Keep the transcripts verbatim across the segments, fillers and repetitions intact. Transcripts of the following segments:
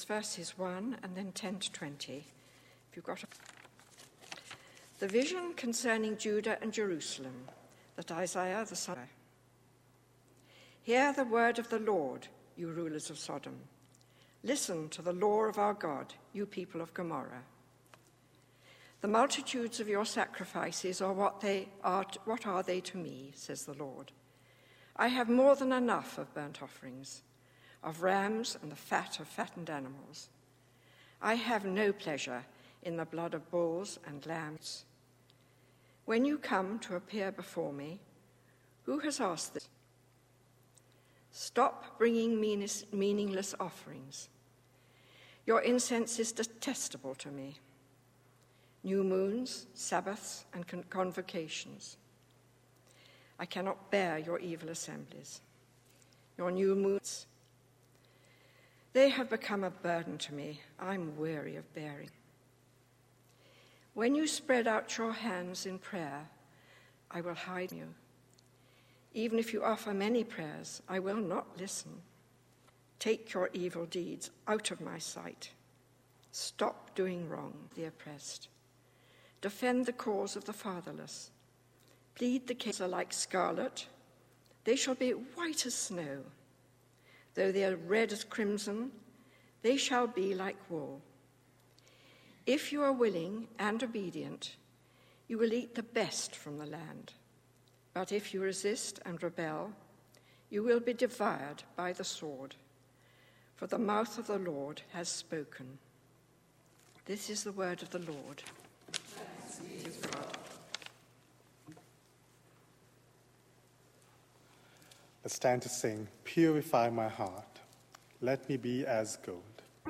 verses one and then ten to twenty. If you've got a... The vision concerning Judah and Jerusalem that Isaiah the son. Hear the word of the Lord, you rulers of Sodom. Listen to the law of our God, you people of Gomorrah. The multitudes of your sacrifices are what they are. What are they to me, says the Lord? I have more than enough of burnt offerings, of rams and the fat of fattened animals. I have no pleasure in the blood of bulls and lambs. When you come to appear before me, who has asked this? Stop bringing meaningless offerings. Your incense is detestable to me. New moons, Sabbaths, and con- convocations. I cannot bear your evil assemblies. Your new moons, they have become a burden to me. I'm weary of bearing. When you spread out your hands in prayer, I will hide you. Even if you offer many prayers, I will not listen. Take your evil deeds out of my sight. Stop doing wrong, the oppressed. Defend the cause of the fatherless. Plead the case are like scarlet. They shall be white as snow. Though they are red as crimson, they shall be like wool. If you are willing and obedient, you will eat the best from the land. But if you resist and rebel, you will be devoured by the sword. For the mouth of the Lord has spoken. This is the word of the Lord. Thanks be to God. Let's stand to sing, Purify My Heart. Let me be as gold.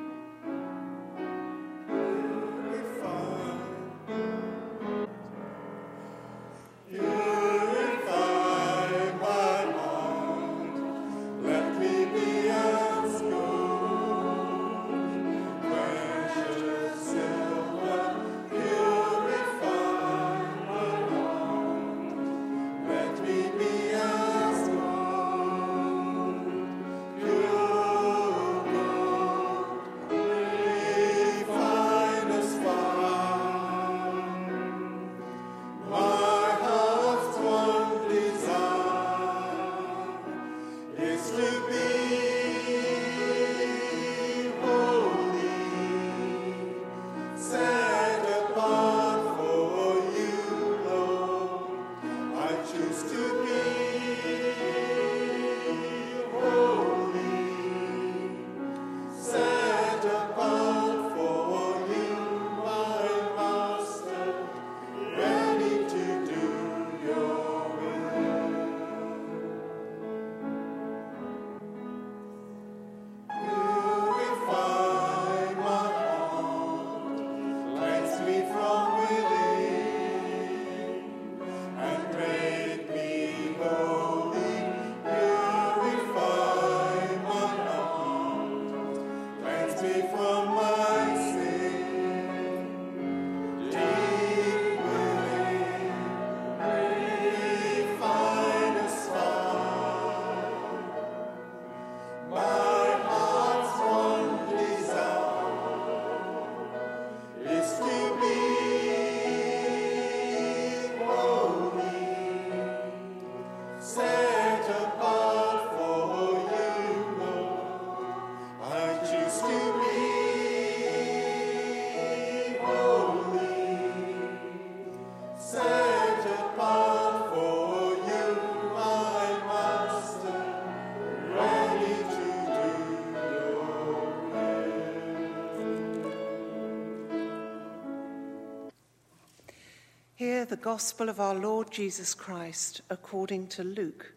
Hear the gospel of our Lord Jesus Christ according to Luke.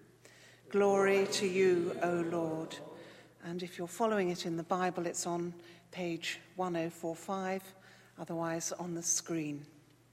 Glory to you, O Lord. And if you're following it in the Bible, it's on page one oh four five, otherwise on the screen.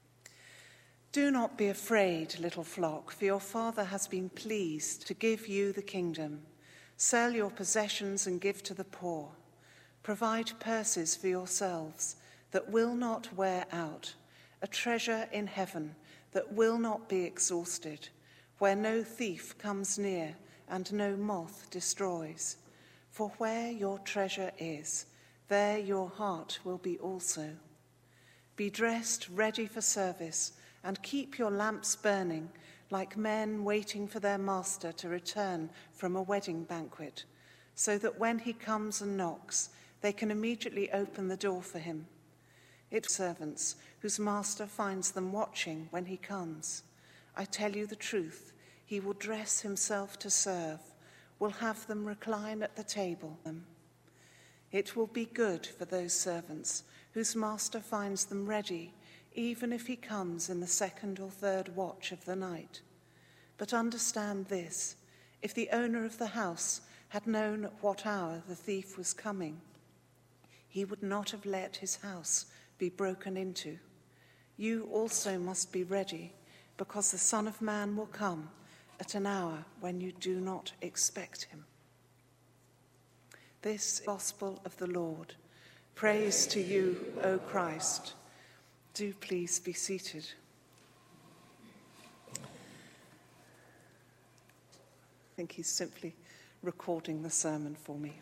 Do not be afraid, little flock, for your Father has been pleased to give you the kingdom. Sell your possessions and give to the poor. Provide purses for yourselves that will not wear out, a treasure in heaven that will not be exhausted, where no thief comes near and no moth destroys. For where your treasure is, there your heart will be also. Be dressed, ready for service, and keep your lamps burning, like men waiting for their master to return from a wedding banquet, so that when he comes and knocks, they can immediately open the door for him. It's servants whose master finds them watching when he comes. I tell you the truth, he will dress himself to serve, will have them recline at the table. It will be good for those servants whose master finds them ready, even if he comes in the second or third watch of the night. But understand this, if the owner of the house had known at what hour the thief was coming, he would not have let his house be broken into. You also must be ready, because the Son of Man will come at an hour when you do not expect him. This is the gospel of the Lord. Praise to you, O Christ. Do please be seated. I think he's simply recording the sermon for me.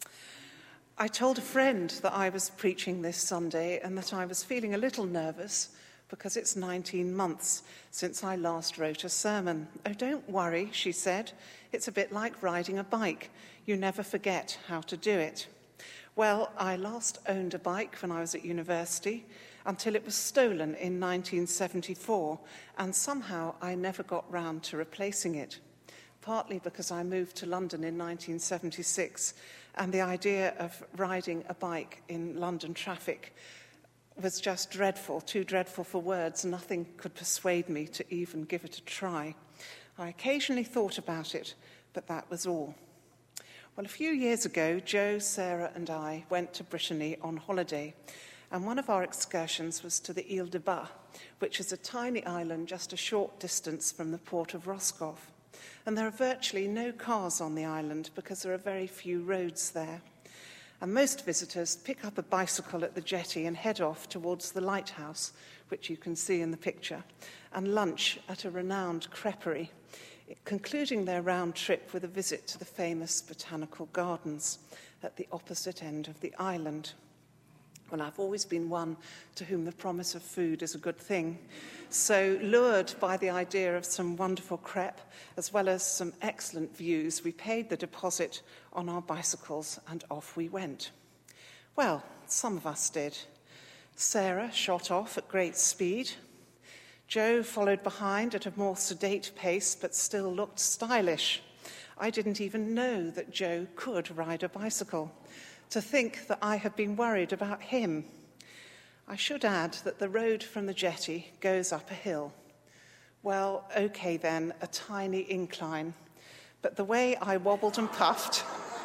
I told a friend that I was preaching this Sunday and that I was feeling a little nervous because it's nineteen months since I last wrote a sermon. Oh, don't worry, she said. It's a bit like riding a bike. You never forget how to do it. Well, I last owned a bike when I was at university until it was stolen in nineteen seventy-four, and somehow I never got round to replacing it, partly because I moved to London in nineteen seventy-six, and the idea of riding a bike in London traffic was just dreadful, too dreadful for words. Nothing could persuade me to even give it a try. I occasionally thought about it, but that was all. Well, a few years ago, Joe, Sarah and I went to Brittany on holiday, and one of our excursions was to the Ile de Bas, which is a tiny island just a short distance from the port of Roscoff. And there are virtually no cars on the island because there are very few roads there. And most visitors pick up a bicycle at the jetty and head off towards the lighthouse, which you can see in the picture, and lunch at a renowned creperie, concluding their round trip with a visit to the famous botanical gardens at the opposite end of the island. Well, I've always been one to whom the promise of food is a good thing. So, lured by the idea of some wonderful crepe, as well as some excellent views, we paid the deposit on our bicycles and off we went. Well, some of us did. Sarah shot off at great speed. Joe followed behind at a more sedate pace, but still looked stylish. I didn't even know that Joe could ride a bicycle. To think that I had been worried about him. I should add that the road from the jetty goes up a hill. Well, okay then, a tiny incline. But the way I wobbled and puffed,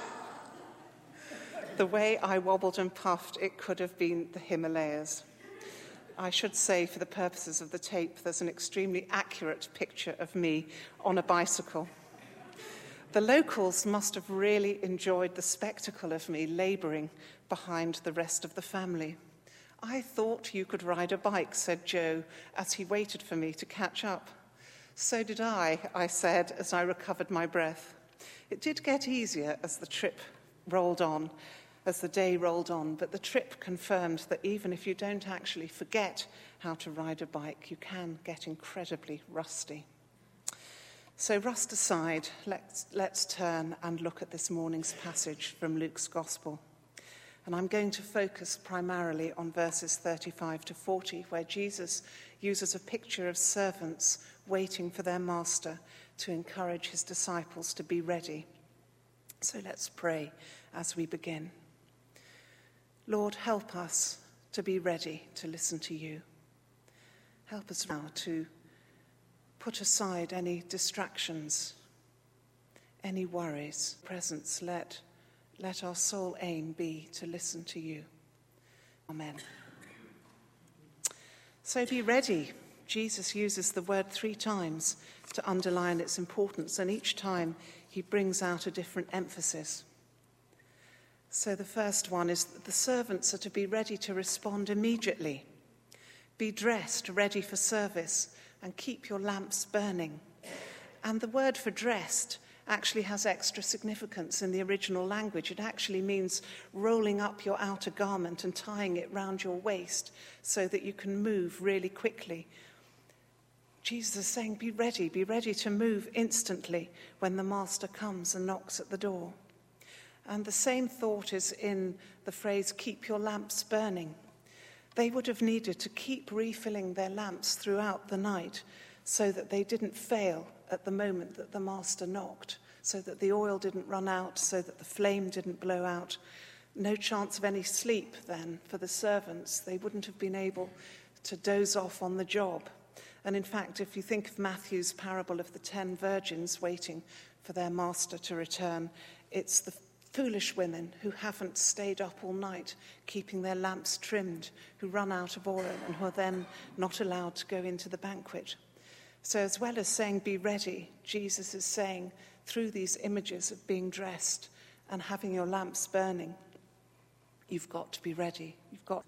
the way I wobbled and puffed, it could have been the Himalayas. I should say, for the purposes of the tape, there's an extremely accurate picture of me on a bicycle. The locals must have really enjoyed the spectacle of me labouring behind the rest of the family. I thought you could ride a bike, said Joe, as he waited for me to catch up. So did I, I said, as I recovered my breath. It did get easier as the trip rolled on, as the day rolled on, but the trip confirmed that even if you don't actually forget how to ride a bike, you can get incredibly rusty. So rust aside, let's, let's turn and look at this morning's passage from Luke's Gospel. And I'm going to focus primarily on verses thirty-five to forty, where Jesus uses a picture of servants waiting for their master to encourage his disciples to be ready. So let's pray as we begin. Lord, help us to be ready to listen to you. Help us now to put aside any distractions, any worries. Presence, let, let our sole aim be to listen to you. Amen. So be ready. Jesus uses the word three times to underline its importance, and each time he brings out a different emphasis. So the first one is that the servants are to be ready to respond immediately. Be dressed, ready for service, and keep your lamps burning. And the word for dressed actually has extra significance in the original language. It actually means rolling up your outer garment and tying it round your waist so that you can move really quickly. Jesus is saying, be ready, be ready to move instantly when the master comes and knocks at the door. And the same thought is in the phrase, keep your lamps burning. They would have needed to keep refilling their lamps throughout the night so that they didn't fail at the moment that the master knocked, so that the oil didn't run out, so that the flame didn't blow out. No chance of any sleep then for the servants. They wouldn't have been able to doze off on the job. And in fact, if you think of Matthew's parable of the ten virgins waiting for their master to return, it's the foolish women who haven't stayed up all night, keeping their lamps trimmed, who run out of oil and who are then not allowed to go into the banquet. So as well as saying, be ready, Jesus is saying, through these images of being dressed and having your lamps burning, you've got to be ready. You've got,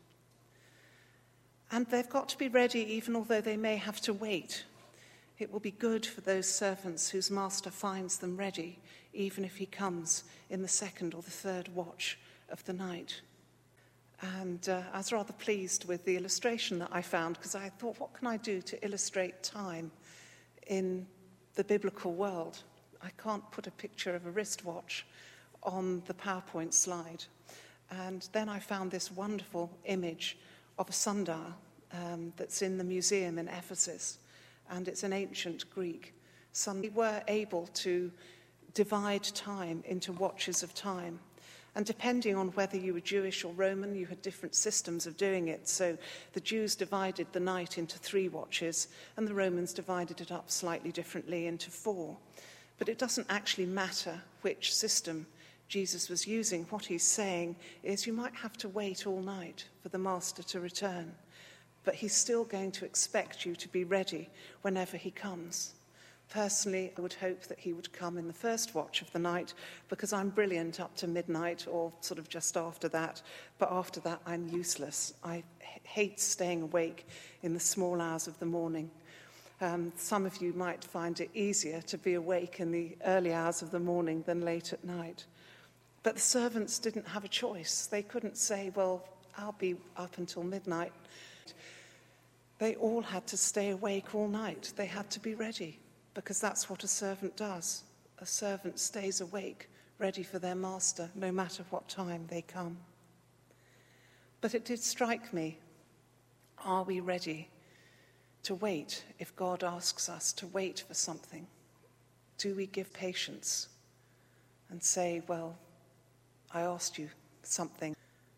and they've got to be ready even although they may have to wait. It will be good for those servants whose master finds them ready, even if he comes in the second or the third watch of the night. And uh, I was rather pleased with the illustration that I found, because I thought, what can I do to illustrate time in the biblical world? I can't put a picture of a wristwatch on the PowerPoint slide. And then I found this wonderful image of a sundial um, that's in the museum in Ephesus. And it's an ancient Greek sundial. We were able to divide time into watches of time. And depending on whether you were Jewish or Roman, you had different systems of doing it. So the Jews divided the night into three watches, and the Romans divided it up slightly differently into four. But it doesn't actually matter which system Jesus was using. What he's saying is you might have to wait all night for the master to return, but he's still going to expect you to be ready whenever he comes. Personally, I would hope that he would come in the first watch of the night, because I'm brilliant up to midnight or sort of just after that. But after that, I'm useless. I h- hate staying awake in the small hours of the morning. Um, some of you might find it easier to be awake in the early hours of the morning than late at night. But the servants didn't have a choice. They couldn't say, well, I'll be up until midnight. They all had to stay awake all night. They had to be ready, because that's what a servant does. A servant stays awake, ready for their master, no matter what time they come. But it did strike me, are we ready to wait if God asks us to wait for something? Do we give patience and say, well, I asked you something?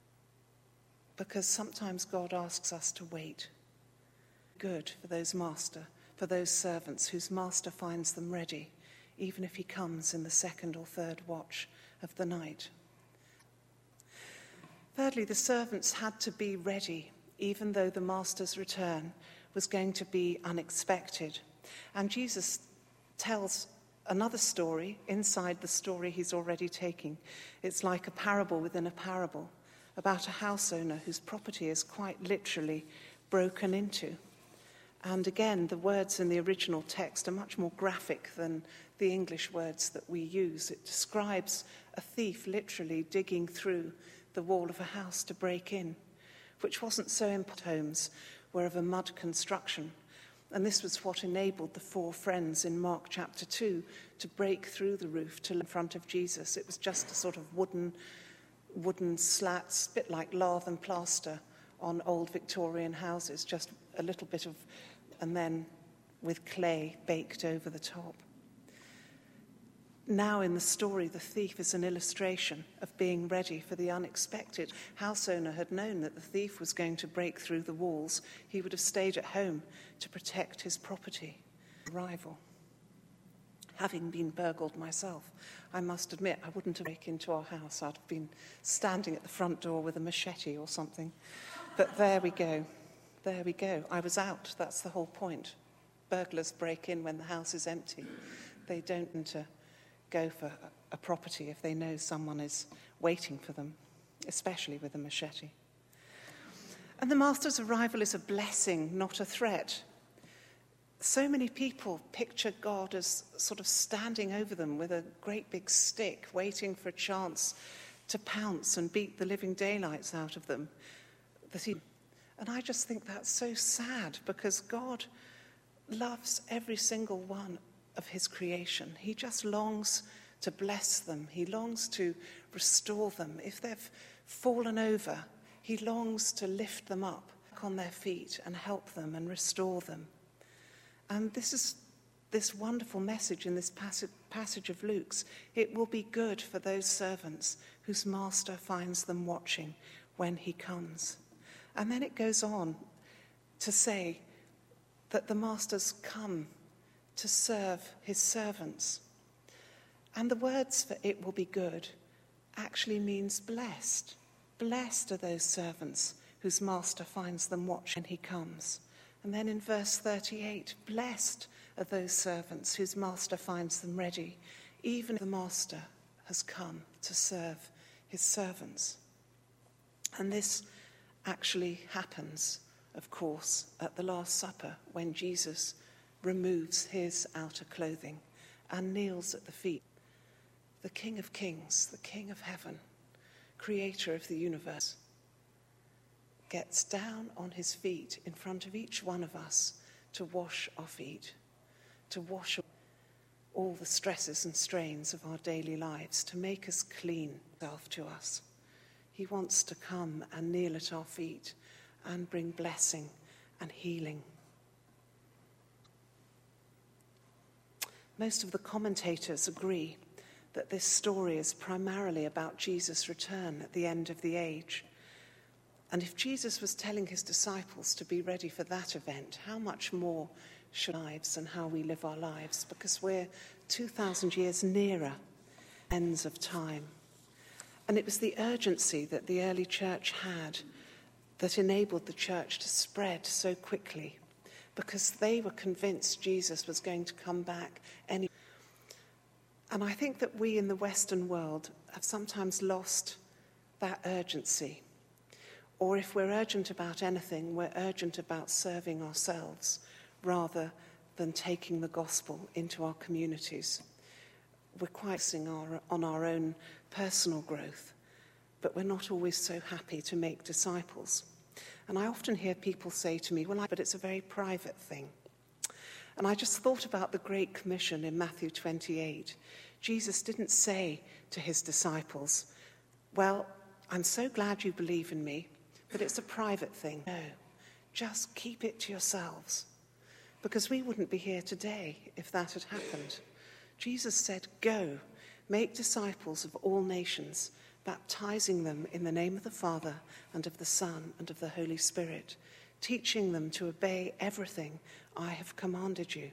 Because sometimes God asks us to wait. Good for those master, for those servants whose master finds them ready, even if he comes in the second or third watch of the night. Thirdly, the servants had to be ready, even though the master's return was going to be unexpected. And Jesus tells another story inside the story he's already taking. It's like a parable within a parable about a house owner whose property is quite literally broken into. And again, the words in the original text are much more graphic than the English words that we use. It describes a thief literally digging through the wall of a house to break in, which wasn't so in homes, were of a mud construction. And this was what enabled the four friends in Mark chapter two to break through the roof to in front of Jesus. It was just a sort of wooden, wooden slats, a bit like lath and plaster on old Victorian houses, just a little bit of, and then with clay baked over the top. Now in the story, the thief is an illustration of being ready for the unexpected. House owner had known that the thief was going to break through the walls. He would have stayed at home to protect his property. Arrival. Having been burgled myself, I must admit I wouldn't have break into our house. I'd have been standing at the front door with a machete or something. But there we go. There we go. I was out. That's the whole point. Burglars break in when the house is empty. They don't want to go for a property if they know someone is waiting for them, especially with a machete. And the master's arrival is a blessing, not a threat. So many people picture God as sort of standing over them with a great big stick, waiting for a chance to pounce and beat the living daylights out of them. That he, and I just think that's so sad, because God loves every single one of his creation. He just longs to bless them. He longs to restore them. If they've fallen over, he longs to lift them up on their feet and help them and restore them. And this is this wonderful message in this passage, passage of Luke's. It will be good for those servants whose master finds them watching when he comes. And then it goes on to say that the master's come to serve his servants. And the words for "it will be good" actually means blessed. Blessed are those servants whose master finds them watching when he comes. And then in verse thirty-eight, blessed are those servants whose master finds them ready, even if the master has come to serve his servants. And this actually happens, of course, at the Last Supper, when Jesus removes his outer clothing and kneels at the feet. The King of Kings, the King of Heaven, creator of the universe, gets down on his feet in front of each one of us to wash our feet, to wash all the stresses and strains of our daily lives, to make us clean himself to us. He wants to come and kneel at our feet and bring blessing and healing. Most of the commentators agree that this story is primarily about Jesus' return at the end of the age. And if Jesus was telling his disciples to be ready for that event, how much more should our lives and how we live our lives? Because we're two thousand years nearer ends of time. And it was the urgency that the early church had that enabled the church to spread so quickly, because they were convinced Jesus was going to come back anyway. And I think that we in the Western world have sometimes lost that urgency. Or if we're urgent about anything, we're urgent about serving ourselves rather than taking the gospel into our communities. We're quite focusing our, on our own personal growth, but we're not always so happy to make disciples. And I often hear people say to me, well, I, but it's a very private thing. And I just thought about the Great Commission in Matthew twenty-eight. Jesus didn't say to his disciples, well, I'm so glad you believe in me, but it's a private thing. No, just keep it to yourselves. Because we wouldn't be here today if that had happened. Jesus said, go, make disciples of all nations, baptizing them in the name of the Father and of the Son and of the Holy Spirit, teaching them to obey everything I have commanded you.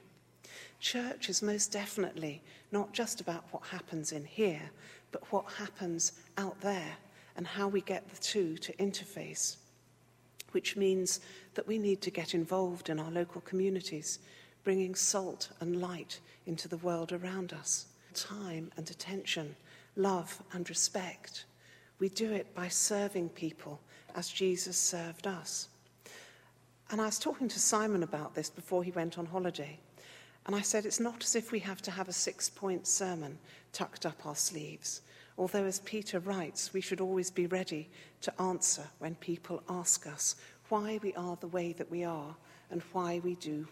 Church is most definitely not just about what happens in here, but what happens out there and how we get the two to interface, which means that we need to get involved in our local communities, bringing salt and light into the world around us, time and attention, love and respect. We do it by serving people as Jesus served us. And I was talking to Simon about this before he went on holiday, and I said it's not as if we have to have a six-point sermon tucked up our sleeves. Although, as Peter writes, we should always be ready to answer when people ask us why we are the way that we are and why we do.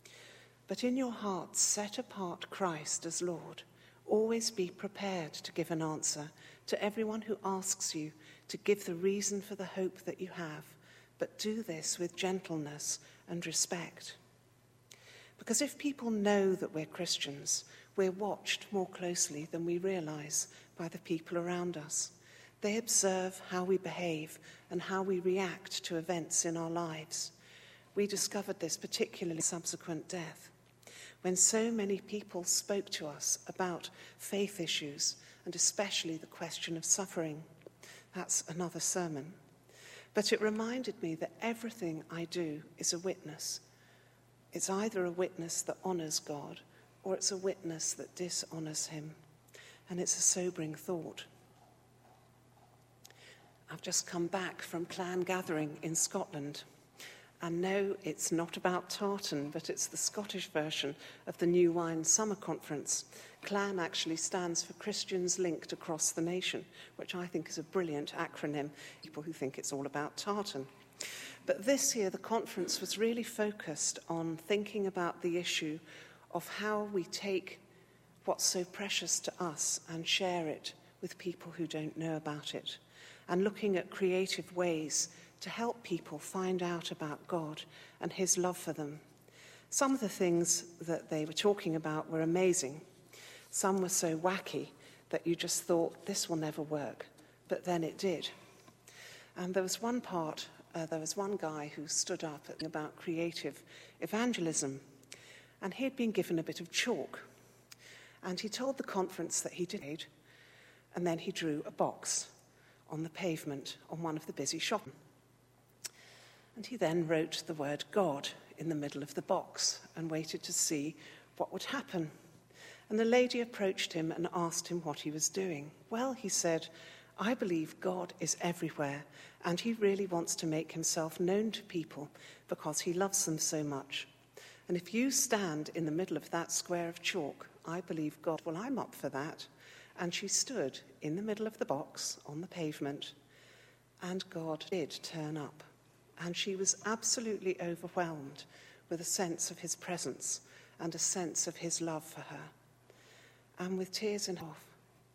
But in your hearts, set apart Christ as Lord. Always be prepared to give an answer to everyone who asks you to give the reason for the hope that you have, but do this with gentleness and respect. Because if people know that we're Christians, we're watched more closely than we realize by the people around us. They observe how we behave and how we react to events in our lives. We discovered this particularly in subsequent death, when so many people spoke to us about faith issues and especially the question of suffering. That's another sermon. But it reminded me that everything I do is a witness. It's either a witness that honors God or it's a witness that dishonors him. And it's a sobering thought. I've just come back from clan gathering in Scotland, And no, it's not about tartan, but it's the Scottish version of the New Wine Summer Conference. CLAN actually stands for Christians Linked Across the Nation, which I think is a brilliant acronym, people who think it's all about tartan. But this year, the conference was really focused on thinking about the issue of how we take what's so precious to us and share it with people who don't know about it, and looking at creative ways to help people find out about God and his love for them. Some of the things that they were talking about were amazing. Some were so wacky that you just thought, this will never work. But then it did. And there was one part, uh, there was one guy who stood up about creative evangelism, and he'd been given a bit of chalk. And he told the conference that he did, and then he drew a box on the pavement on one of the busy shops. And he then wrote the word God in the middle of the box and waited to see what would happen. And the lady approached him and asked him what he was doing. Well, he said, I believe God is everywhere, and he really wants to make himself known to people because he loves them so much. And if you stand in the middle of that square of chalk, I believe God, well, I'm up for that. And she stood in the middle of the box on the pavement, and God did turn up. And she was absolutely overwhelmed with a sense of his presence and a sense of his love for her. And with tears in her eyes.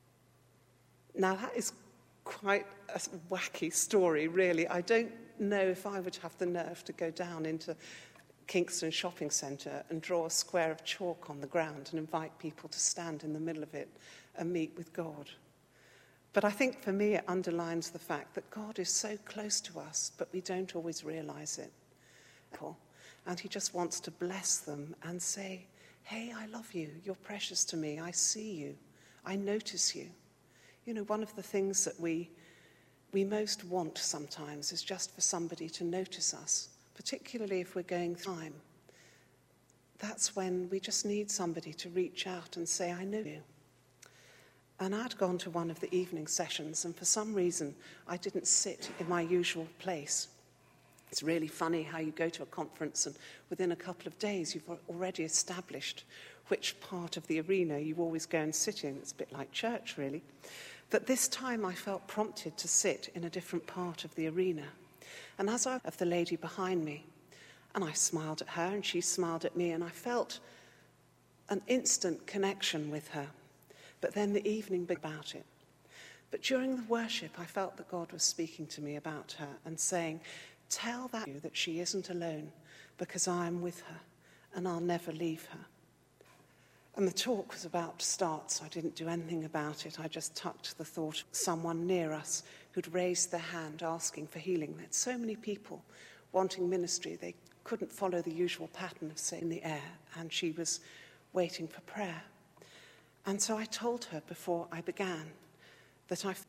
Now, that is quite a wacky story, really. I don't know if I would have the nerve to go down into Kingston Shopping Centre and draw a square of chalk on the ground and invite people to stand in the middle of it and meet with God. But I think for me it underlines the fact that God is so close to us, but we don't always realise it. And he just wants to bless them and say, hey, I love you, you're precious to me, I see you, I notice you. You know, one of the things that we, we most want sometimes is just for somebody to notice us, particularly if we're going through time. That's when we just need somebody to reach out and say, I know you. And I'd gone to one of the evening sessions, and for some reason, I didn't sit in my usual place. It's really funny how you go to a conference, and within a couple of days, you've already established which part of the arena you always go and sit in. It's a bit like church, really. But this time, I felt prompted to sit in a different part of the arena. And as I of the lady behind me, and I smiled at her, and she smiled at me, and I felt an instant connection with her. But then the evening began about it. But during the worship, I felt that God was speaking to me about her and saying, tell that that she isn't alone because I am with her and I'll never leave her. And the talk was about to start, so I didn't do anything about it. I just tucked the thought of someone near us who'd raised their hand asking for healing. There's so many people wanting ministry, they couldn't follow the usual pattern of saying in the air, and she was waiting for prayer. And so I told her before I began that I...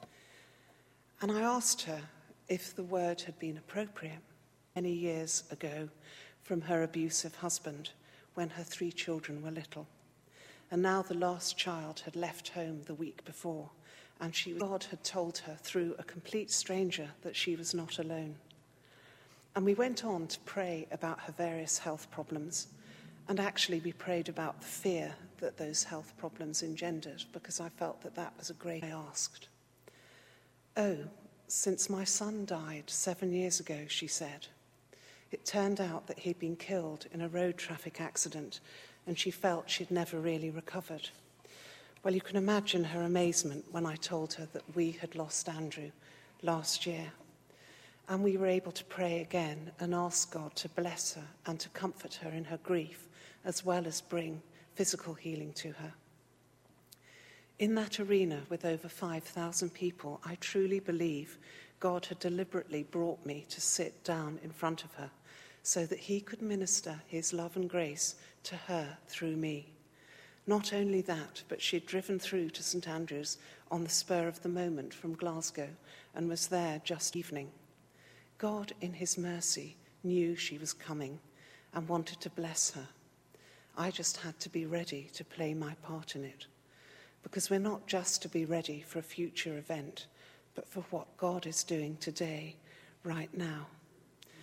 And I asked her if the word had been appropriate many years ago from her abusive husband when her three children were little. And now the last child had left home the week before, and she, God had told her through a complete stranger that she was not alone. And we went on to pray about her various health problems. And actually, we prayed about the fear that those health problems engendered, because I felt that that was a great... I asked, oh, since my son died seven years ago, she said, it turned out that he'd been killed in a road traffic accident, and she felt she'd never really recovered. Well, you can imagine her amazement when I told her that we had lost Andrew last year. And we were able to pray again and ask God to bless her and to comfort her in her grief, as well as bring physical healing to her. In that arena with over five thousand people, I truly believe God had deliberately brought me to sit down in front of her so that he could minister his love and grace to her through me. Not only that, but she'd driven through to St Andrews on the spur of the moment from Glasgow and was there just evening. God, in his mercy, knew she was coming and wanted to bless her. I just had to be ready to play my part in it, because we're not just to be ready for a future event, but for what God is doing today, right now.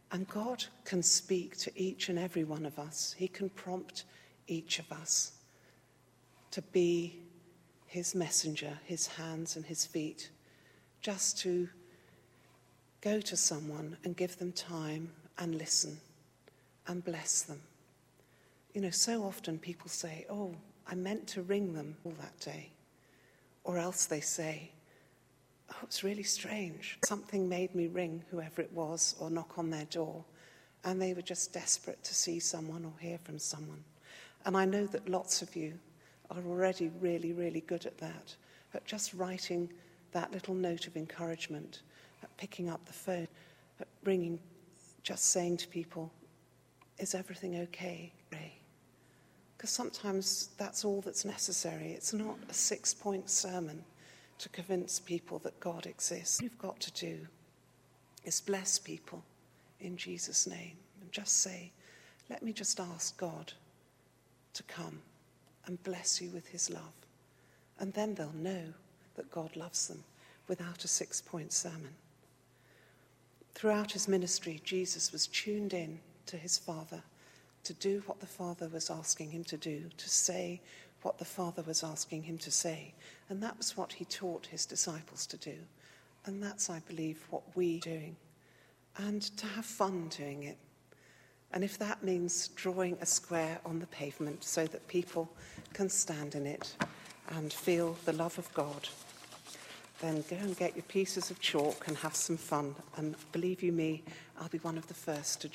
And God can speak to each and every one of us. He can prompt each of us to be his messenger, his hands and his feet, just to go to someone and give them time and listen and bless them. You know, so often people say, oh, I meant to ring them all that day. Or else they say, oh, it's really strange. Something made me ring whoever it was or knock on their door. And they were just desperate to see someone or hear from someone. And I know that lots of you are already really, really good at that, at just writing that little note of encouragement, at picking up the phone, at ringing, just saying to people, is everything okay, Ray? Because sometimes that's all that's necessary. It's not a six-point sermon to convince people that God exists. What you've got to do is bless people in Jesus' name and just say, let me just ask God to come and bless you with his love. And then they'll know that God loves them without a six-point sermon. Throughout his ministry, Jesus was tuned in to his Father to do what the Father was asking him to do, to say what the Father was asking him to say. And that was what he taught his disciples to do. And that's, I believe, what we're doing. And to have fun doing it. And if that means drawing a square on the pavement so that people can stand in it and feel the love of God, then go and get your pieces of chalk and have some fun. And believe you me, I'll be one of the first to